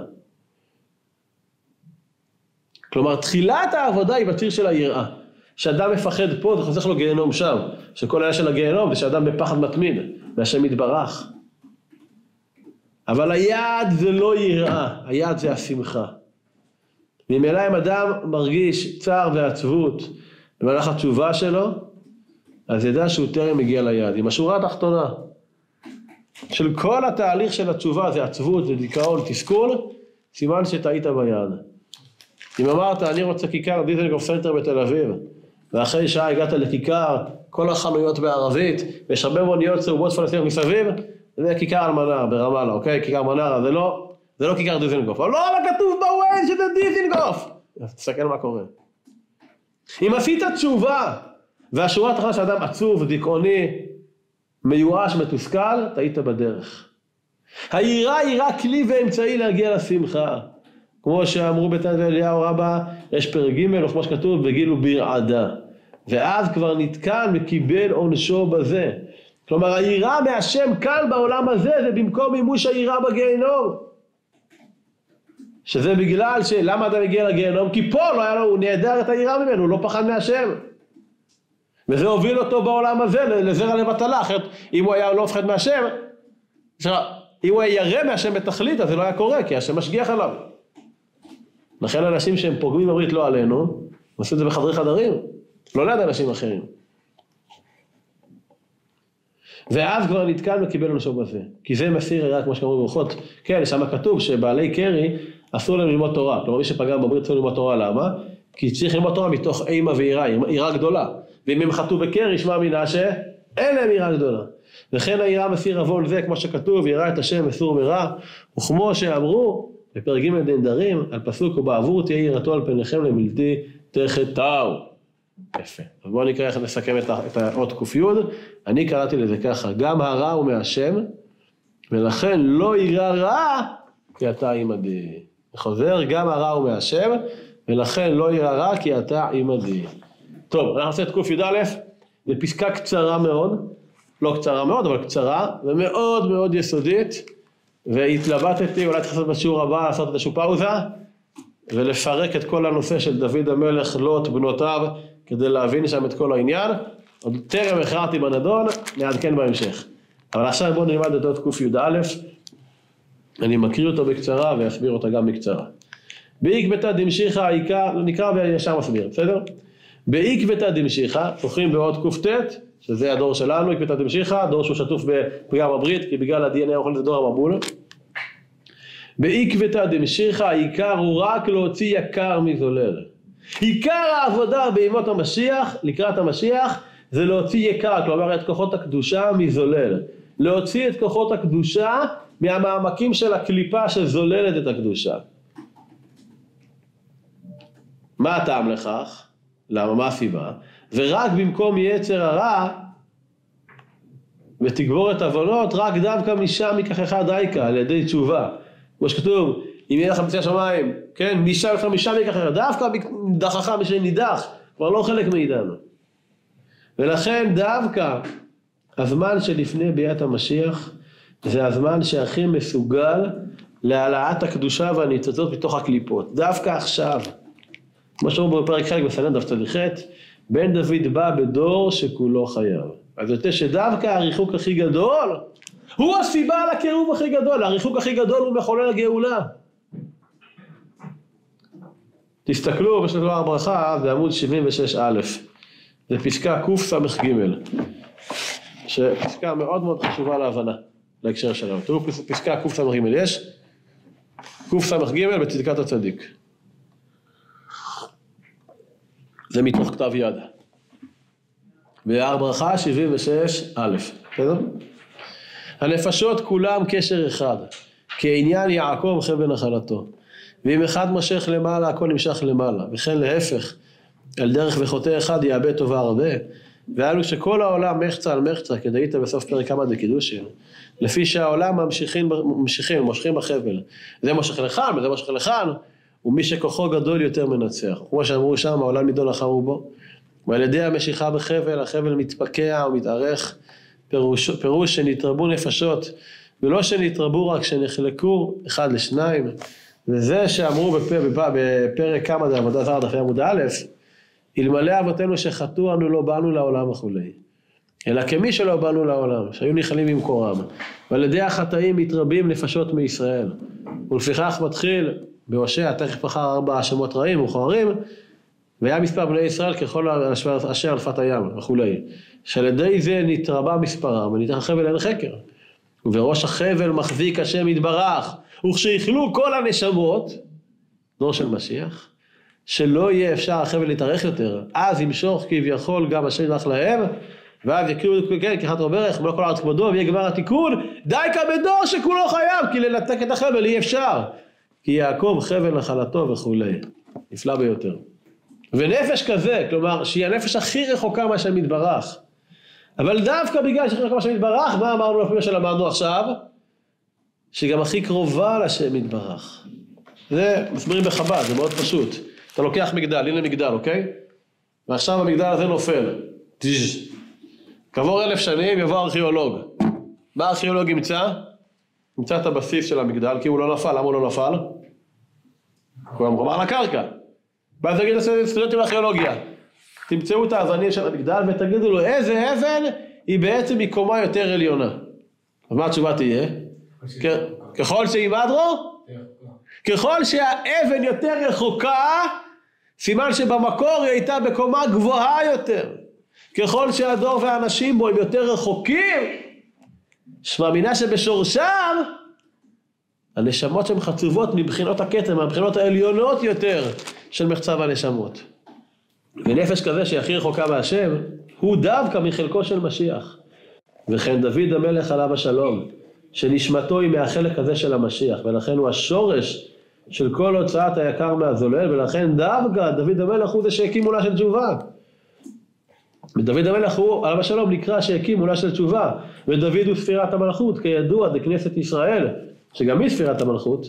כלומר תחילת העבודה היא בציר של היראה, שאדם מפחד פה זה חוסך לו גיהנום שם, שכל היה של הגיהנום זה שאדם בפחד מתמיד והשם יתברך. אבל היעד זה לא יראה, היעד זה השמחה. ממילא אם אדם מרגיש צער ועצבות במהלך התשובה שלו, אז ידע שהוא טרם מגיע ליעד. עם השורה התחתונה של כל התהליך של התשובה זה עצבות, זה דיכאון, תסכול, סימן שטעית ביעד. אם אמרת אני רוצה כיכר דיזנגוף סנטר בתל אביב, ואחרי שעה הגעת לכיכר כל החנויות בערבית, ויש הרבה מוניות צהובות פלסטיניות מסביב, זה כיכר אלמנרה ברמאללה, אוקיי? כיכר מנרה, זה לא, זה לא כיכר דיזנגוף. אבל לא, אבל כתוב בווייז שזה דיזנגוף. אז תסתכל מה קורה. אם עשית תשובה, והשורה התחתונה שאדם עצוב, דיכאוני, מיואש, מתוסכל, טעית בדרך. היראה היא רק כלי ואמצעי להגיע לשמחה. כמו שאמרו בתניא אליהו רבה, יש פרק ג' או כמו שכתוב, וגילו ברעדה. ואז כבר נתקן וקיבל עונשו בזה. כלומר, היראה מהשם כאן בעולם הזה, זה במקום מימוש היראה בגיהנום. שזה בגלל ש... למה אתה מגיע לגיהנום? כי פה לא היה לו, הוא נהדר את היראה ממנו, הוא לא פחד מהשם. וזה הוביל אותו בעולם הזה לזרע לבטלה, אחרת אם הוא היה לא מפחד מהשם, אם הוא היה ירא מהשם בתכלית, אז זה לא היה קורה, כי השם משגיח עליו. לכן אנשים שהם פוגמים בברית לא עלינו, עושים את זה בחדרי חדרים, לא ליד אנשים אחרים. ואז כבר נתקן וקיבל עונשו בזה, כי זה מסיר היראה כמו שקראו ברוחות. כן, שם כתוב שבעלי קרי אסור להם ללמוד תורה, כלומר מי שפגם בברית אסור ללמוד תורה, למה? כי צריך ללמוד תורה מתוך אימה ויראה, יראה גדולה. ואם הם חטאו בקרי, שמע מינה שאין להם יראה גדולה. וכן היראה מסיר עוון זה, כמו שכתוב, יראה את השם מסור מרע, וכמו שאמרו, בפרק ג' דנדרים, על פסוק ובעבור תהיה יראתו על פניכם לבלתי תחטאו. יפה. אז בואו נקרא איך נסכם את האות ק"י. אני קראתי לזה ככה, גם הרע הוא מהשם, ולכן לא יראה רע, כי אתה עמדי. חוזר, גם הרע הוא מהשם, ולכן לא יראה רע, כי אתה עמדי. טוב, אנחנו נעשה את ק"יא, זו פסקה קצרה מאוד, לא קצרה מאוד, אבל קצרה, ומאוד מאוד יסודית, והתלבטתי, אולי צריך לעשות בשיעור הבא, לעשות איזשהו פאוזה, ולפרק את כל הנושא של דוד המלך, לוט, בנותיו, כדי להבין שם את כל העניין. עוד טרם הכרעתי בנדון, נעדכן בהמשך. אבל עכשיו בואו נלמד את אות ק"יא, אני מקריא אותו בקצרה ואסביר אותה גם בקצרה. בעקבתא דמשיחא העיקר, נקרא וישר מסביר, בסדר? בעקבתא דמשיחא, זוכרים באות ק"ט, שזה הדור שלנו, עקבתא דמשיחא, דור שהוא שטוף בפגם הברית, כי בגלל ה-די אן איי אוכל את דור המבול. בעקבתא דמשיחא העיקר הוא רק להוציא יקר מזולל. עיקר העבודה בימות המשיח, לקראת המשיח, זה להוציא יקר, כלומר את כוחות הקדושה מזולל. להוציא את כוחות הקדושה מהמעמקים של הקליפה שזוללת את הקדושה. מה הטעם לכך? למה? מה הסיבה? ורק במקום יצר הרע ותגבור את עוונות, רק דווקא משם ייקח אחד דייקה על ידי תשובה. כמו שכתוב, אם יהיה לך בצע שמיים, כן, משם לך משם ייקח אחד, דווקא דחך משם נידח, כבר לא חלק מאיתנו. ולכן דווקא הזמן שלפני ביאת המשיח, זה הזמן שהכי מסוגל להעלאת הקדושה והניצוצות מתוך הקליפות. דווקא עכשיו, כמו שאומרו בפרק חלק בסנן דף צדיק ח', בן דוד בא בדור שכולו חייב. אז יותר שדווקא הריחוק הכי גדול, הוא הסיבה לקירוב הכי גדול, הריחוק הכי גדול הוא מחולל הגאולה. תסתכלו בשלטון הברכה בעמוד שבעים ושש א', זה פסקה קס"ג, שפסקה מאוד מאוד חשובה להבנה, להקשר שלנו. תראו פסקה קס"ג, יש קס"ג בצדקת הצדיק. זה מתוך כתב יד. בהר ברכה שבעים ושש א', בסדר? הנפשות כולם קשר אחד, כעניין יעקב חבל נחלתו. ואם אחד משך למעלה, הכל נמשך למעלה. וכן להפך, על דרך וחוטא אחד יאבד טובה הרבה. ואלו שכל העולם מחצה על מחצה, כדאית בסוף פרק כמה דקידושין, לפי שהעולם ממשיכים, ממשיכים, מושכים בחבל. זה מושך לכאן, וזה מושך לכאן, ומי שכוחו גדול יותר מנצח. כמו שאמרו שם, העולם נידון אחר רובו. ועל ידי המשיכה בחבל, החבל מתפקע ומתארך, פירוש, פירוש שנתרבו נפשות, ולא שנתרבו רק שנחלקו אחד לשניים. וזה שאמרו בפרק, בפרק כמה בעבודה זרה דף עמוד א', אלמלא אבותינו שחטאו אנו לא באנו לעולם וכולי, אלא כמי שלא באנו לעולם, שהיו ניחלים ממקורם, ועל ידי החטאים מתרבים נפשות מישראל, ולפיכך מתחיל בהושע, תכף אחר ארבע שמות רעים ומכוערים, והיה מספר בני ישראל ככל אשר על שפת הים וכולי, שעל ידי זה נתרבה מספרם ונתרחב אליהם חקר, ובראש החבל מחזיק השם יתברך, וכשיכלו כל הנשמות, דור של משיח, שלא יהיה אפשר החבל להתארך יותר, אז ימשוך כביכול גם השם יתברך להם, ואז יקריאו כן, כחת רברך, מלא כל הארץ כבודו, ויהיה גמר התיקון, דייקה בדור שכולו חייב, כי לנתק את החבל אי אפשר, כי יעקב חבל נחלתו וכולי, נפלא ביותר. ונפש כזה, כלומר, שהיא הנפש הכי רחוקה מהשם יתברך, אבל דווקא בגלל שהכי רחוקה מהשם יתברך, מה אמרנו לפני שלמדנו עכשיו? שגם הכי קרובה לשם יתברך. זה מסבירים בחב"ד, זה מאוד פשוט. אתה לוקח מגדל, הנה מגדל, אוקיי? ועכשיו המגדל הזה נופל. תז' כעבור אלף שנים יבוא ארכיאולוג. מה הארכיאולוג ימצא? ימצא את הבסיס של המגדל, כי הוא לא נפל. למה הוא לא נפל? הוא אמר על הקרקע. ואז תגיד לסטודנטים לארכיאולוגיה, תמצאו את האבנים של המגדל ותגידו לו איזה אבן היא בעצם מקומה יותר עליונה. אז מה התשובה תהיה? ככל שהיא מדרו? ככל שהאבן יותר רחוקה, סימן שבמקור היא הייתה בקומה גבוהה יותר. ככל שהדור והאנשים בו הם יותר רחוקים, שמאמינה שבשורשם, הנשמות שהן חצובות מבחינות הכתר, מהבחינות העליונות יותר של מחצב הנשמות. ונפש כזה שהכי רחוקה מהשם, הוא דווקא מחלקו של משיח. וכן דוד המלך עליו השלום, שנשמתו היא מהחלק הזה של המשיח, ולכן הוא השורש של כל הוצאת היקר מהזולל, ולכן דווקא דוד המלך הוא זה שהקים מולה של תשובה. ודוד המלך הוא עליו השלום נקרא שהקים מולה של תשובה, ודוד הוא ספירת המלכות, כידוע בכנסת ישראל, שגם היא ספירת המלכות,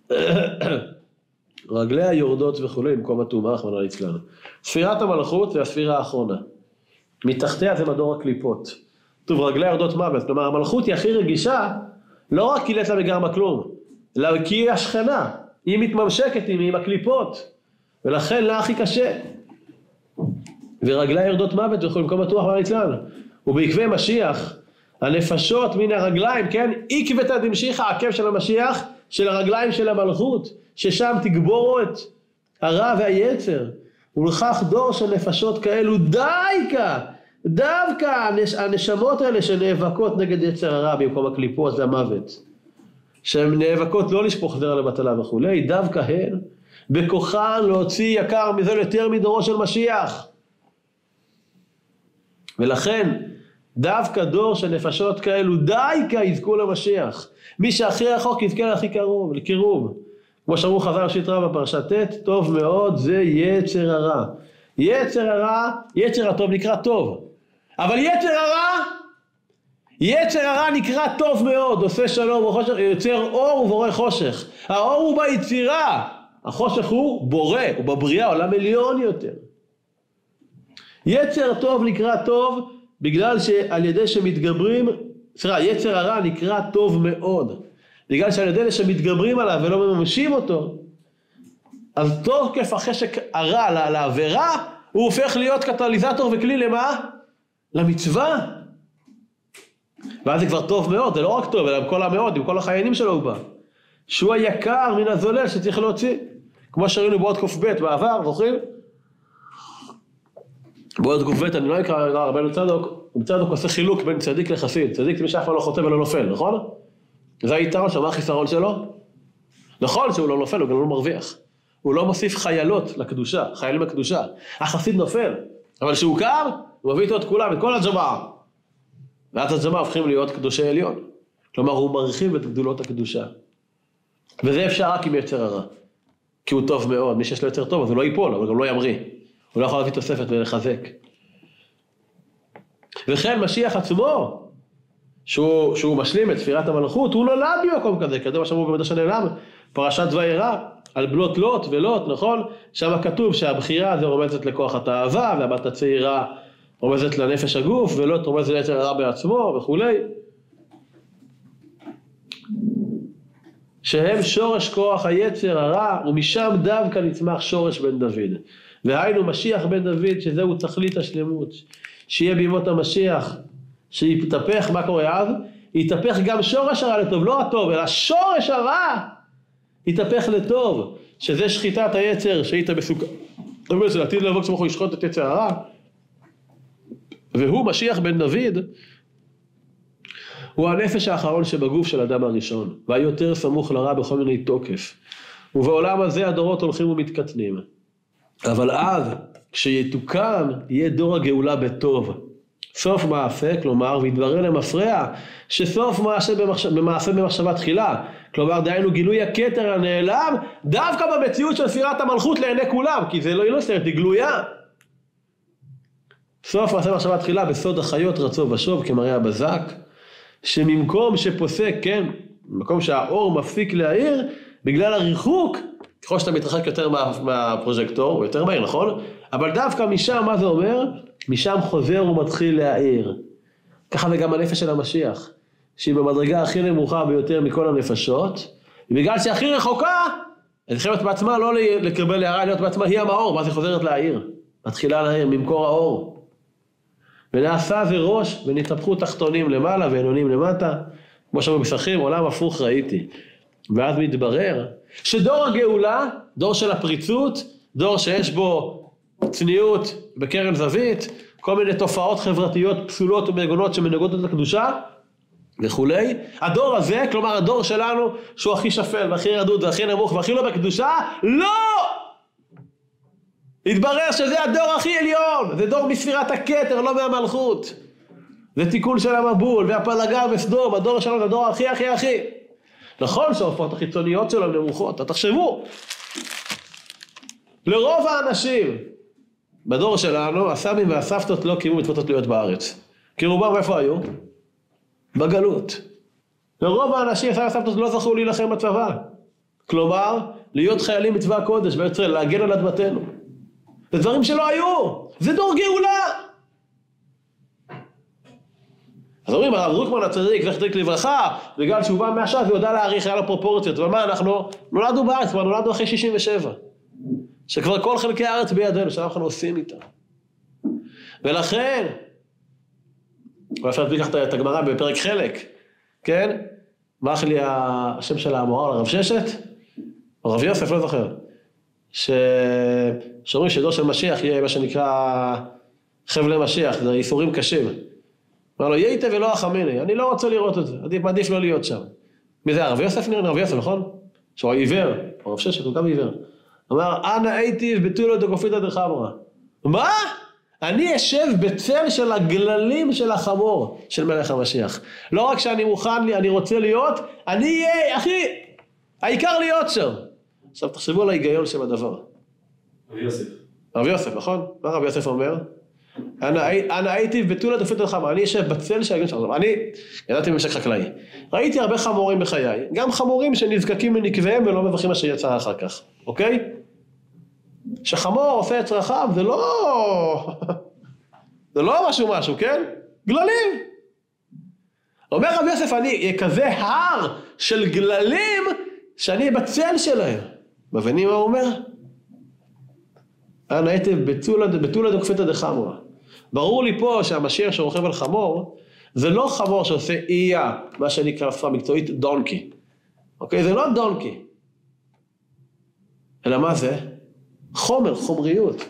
רגליה יורדות וכו' במקום הטומאה, רחמנא ליצלן. ספירת המלכות זה הספירה האחרונה. מתחתיה זה מדור הקליפות. טוב, רגליה יורדות מוות. כלומר, המלכות היא הכי רגישה, לא רק כי לית לה מגרמה כלום, אלא כי היא השכנה. היא מתממשקת עם, עם הקליפות. ולכן לה הכי קשה. ורגליה יורדות מוות וכו' במקום הטומאה, רחמנא ליצלן. ובעקבי משיח, הנפשות מן הרגליים, כן? עקבתא דמשיחא, העקב של המשיח, של הרגליים של המלכות, ששם תגבורת הרע והיצר. ולכך דור של נפשות כאלו דייקה, דווקא הנשמות האלה שנאבקות נגד יצר הרע במקום הקליפות והמוות, שהן נאבקות לא לשפוך זרע לבטלה וכולי, דווקא הן בכוחן להוציא יקר מזה יותר מדורו של משיח. ולכן דווקא דור של נפשות כאלו דייקה יזכו למשיח. מי שהכי רחוק יזכה להכי קרוב, לקירוב. כמו שאמרו חז"ל ראשית רבה בפרשת ט', טוב מאוד זה יצר הרע. יצר הרע, יצר הטוב נקרא טוב. אבל יצר הרע, יצר הרע נקרא טוב מאוד, עושה שלום וחושך, יוצר אור ובורא חושך. האור הוא ביצירה, החושך הוא בורא, הוא בבריאה, עולם עליון יותר. יצר טוב נקרא טוב, בגלל שעל ידי שמתגברים, סליחה, יצר הרע נקרא טוב מאוד. בגלל שעל ידי שמתגברים עליו ולא מממשים אותו, אז טוב כיף החשק הרע לעבירה, הוא הופך להיות קטליזטור וכלי למה? למצווה. ואז זה כבר טוב מאוד, זה לא רק טוב, אלא עם כל המאוד, עם כל החיינים שלו הוא בא. שהוא היקר מן הזולל שצריך להוציא. כמו שראינו בעוד ק"ב בעבר, זוכרים? בעוד ק"ב, אני לא אקרא רבנו צדוק, בצדוק עושה חילוק בין צדיק לחסיד. צדיק זה מי שאף פעם לא חוטא ולא נופל, נכון? זה היתרון שם, מה החיסרון שלו? נכון שהוא לא נופל, הוא גם לא מרוויח. הוא לא מוסיף חיילות לקדושה, חיילים לקדושה. החסיד נופל, אבל כשהוא קם, הוא מביא איתו את כולם, את כל הג'מעה. ואז הג'מעה הופכים להיות קדושי עליון. כלומר, הוא מרחיב את גדולות הקדושה. וזה אפשר רק עם יצר הרע. כי הוא טוב מאוד, מי שיש לו יצר טוב, אז הוא לא ייפול, אבל גם לא ימריא. הוא לא יכול להביא תוספת ולחזק. וכן משיח עצמו, שהוא, שהוא משלים את ספירת המלכות, הוא נולד במקום כזה, כזה מה שאמרו במדרש הנעלם, פרשת וירא, על בנות לוט ולוט, נכון? שם כתוב שהבחירה זה רומזת לכוח התאווה, והבת הצעירה רומזת לנפש הגוף, ולוט רומזת ליצר הרע בעצמו וכולי. שהם שורש כוח היצר הרע, ומשם דווקא נצמח שורש בן דוד. והיינו משיח בן דוד, שזהו תכלית השלמות, שיהיה בימות המשיח, שיתהפך, מה קורה אז? יתהפך גם שורש הרע לטוב, לא הטוב, אלא שורש הרע יתהפך לטוב, שזה שחיטת היצר שהיית בסוכה. זאת אומרת, לעתיד לבוא כשמוכו ישחוט את יצר הרע, והוא משיח בן דוד, הוא הנפש האחרון שבגוף של אדם הראשון, והיותר סמוך לרע בכל מיני תוקף. ובעולם הזה הדורות הולכים ומתקטנים. אבל אז, כשיתוקן, יהיה דור הגאולה בטוב. סוף מעשה, כלומר, ויתברר למפרע, שסוף מעשה במחשב, במעשה במחשבה תחילה. כלומר, דהיינו גילוי הכתר הנעלם, דווקא במציאות של ספירת המלכות לעיני כולם, כי זה לא ילוסטרת, היא גלויה. סוף מעשה במחשבה תחילה, בסוד החיות רצו ושוב, כמראה הבזק, שממקום שפוסק, כן, במקום שהאור מפסיק להאיר, בגלל הריחוק, ככל שאתה מתרחק יותר מה, מהפרוז'קטור, הוא יותר מהיר, נכון? אבל דווקא משם, מה זה אומר? משם חוזר ומתחיל להאיר. ככה וגם הנפש של המשיח, שהיא במדרגה הכי נמוכה ביותר מכל הנפשות, ובגלל שהיא הכי רחוקה, היא חייבת בעצמה לא לקבל להערה, להיות בעצמה היא המאור, ואז היא חוזרת להאיר. מתחילה להאיר ממקור האור. ונעשה זה ראש, ונתהפכו תחתונים למעלה ועליונים למטה, כמו שאומרים בפסחים, עולם הפוך ראיתי. ואז מתברר שדור הגאולה, דור של הפריצות, דור שיש בו צניעות בקרן זווית, כל מיני תופעות חברתיות פסולות ומגונות שמנוגדות את הקדושה וכולי. הדור הזה, כלומר הדור שלנו, שהוא הכי שפל והכי רדוד והכי נמוך והכי לא בקדושה, לא! התברר שזה הדור הכי עליון, זה דור מספירת הכתר, לא מהמלכות. זה תיקון של המבול והפלגה וסדום, הדור שלנו זה הדור הכי הכי הכי. נכון שההופעות החיצוניות שלו נמוכות, תחשבו. לרוב האנשים בדור שלנו, הסבים והסבתות לא קיימו מצוות התלויות בארץ. כי רובם איפה היו? בגלות. לרוב האנשים, הסבים והסבתות לא זכו להילחם בצבא. כלומר, להיות חיילים מצבא הקודש בישראל, להגן על אדמתנו. זה דברים שלא היו. זה דור גאולה. אז אומרים, הרב דרוקמן הצדיק, זכר צדיק לברכה, בגלל שהוא בא מהש"ס, הוא יודע להעריך, היה לו פרופורציות. אבל מה, אנחנו נולדנו בארץ, כבר נולדנו אחרי שישים ושבע. שכבר כל חלקי הארץ בידינו, שאנחנו עושים איתה. ולכן, ואפשר להדביק לך את הגמרא בפרק חלק, כן? מה אחרי לי השם של המורה, הרב ששת? או רב יוסף, לא זוכר. ש... שאומרים שדור של משיח יהיה מה שנקרא חבלי משיח, זה איסורים קשים. אמר לו, יהיה איתה ולא אחמני, אני לא רוצה לראות את זה, עדיף, מעדיף לא להיות שם. מי זה הרב יוסף נראה? הרב יוסף, נכון? שהוא עיוור, הרב ששת, הוא גם עיוור. אמר, אנא הייתי בתולו דגופיתא דחמרא. מה? אני אשב בצל של הגללים של החמור של מלך המשיח. לא רק שאני מוכן לי, אני רוצה להיות, אני אהיה, אחי, העיקר להיות שם. עכשיו תחשבו על ההיגיון של הדבר. רב יוסף. רב יוסף, נכון? מה רב יוסף אומר? אנא הייתי בתולו דגופיתא דחמרא. אני אשב בצל של הגללים של החמור. אני ידעתי במשק חקלאי. ראיתי הרבה חמורים בחיי, גם חמורים שנזקקים לנקביהם ולא מבחים מה שיצא אחר כך. אוקיי? שחמור עושה את צרכיו, זה לא... זה לא משהו משהו, כן? גללים. אומר רב יוסף, אני כזה הר של גללים, שאני בצל שלהם. מבינים מה הוא אומר? אנא הייתי בתולו דגופיתא דחמרא. ברור לי פה שהמשיח שרוכב על חמור, זה לא חמור שעושה אייה, מה שנקרא שפה מקצועית דונקי. אוקיי? זה לא דונקי. אלא מה זה? חומר, חומריות.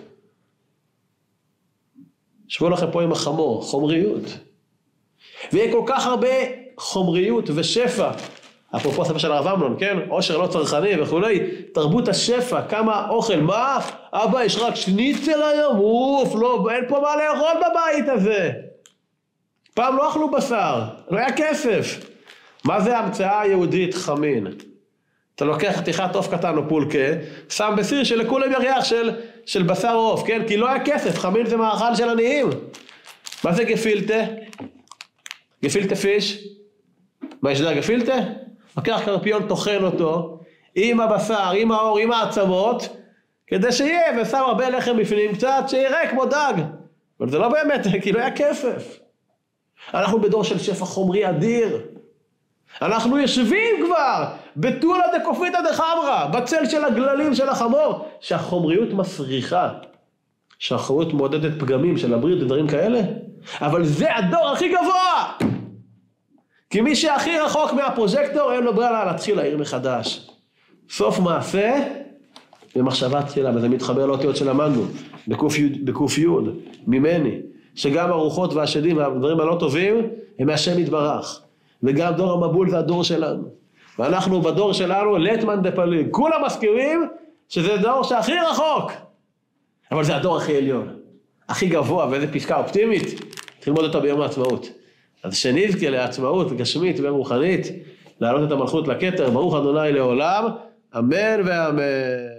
שבו לכם פה עם החמור, חומריות. ויהיה כל כך הרבה חומריות ושפע. אפרופו הספר של הרב אמנון, כן? עושר לא צרכני וכולי. תרבות השפע, כמה אוכל, מה? אבא, יש רק שניצל היום? אוף, לא, אין פה מה לאכול בבית הזה. פעם לא אכלו בשר, לא היה כסף. מה זה המצאה היהודית חמין? אתה לוקח חתיכת עוף קטן או פולקה, שם בסיר שלכולם יריח של, של בשר עוף, כן? כי לא היה כסף, חמין זה מאכל של עניים. מה זה גפילטה? גפילטה פיש? מה יש לה גפילטה? לוקח קרפיון, תוכן אותו, עם הבשר, עם האור, עם העצמות, כדי שיהיה, ושם הרבה לחם בפנים קצת, שיראה כמו דג. אבל זה לא באמת, כי לא היה כסף. אנחנו בדור של שפע חומרי אדיר. אנחנו יושבים כבר בתולו דגופיתא דחמרא, בצל של הגללים של החמור, שהחומריות מסריחה, שהחומריות מעודדת פגמים של הברית ודברים כאלה, אבל זה הדור הכי גבוה, כי מי שהכי רחוק מהפרוז'קטור, אין לו ברירה להתחיל להעיר מחדש. סוף מעשה במחשבה תחילה, וזה מתחבר לאותיות שלמדנו, בקוף יוד, ממני, שגם הרוחות והשדים והדברים הלא טובים, הם מהשם יתברך. וגם דור המבול זה הדור שלנו. ואנחנו בדור שלנו, לטמן דפליג. כולם מזכירים שזה דור שהכי רחוק. אבל זה הדור הכי עליון. הכי גבוה, ואיזה פסקה אופטימית. תלמוד אותה ביום העצמאות. אז שנזכה לעצמאות גשמית ורוחנית, להעלות את המלכות לכתר, ברוך ה' לעולם, אמן ואמן.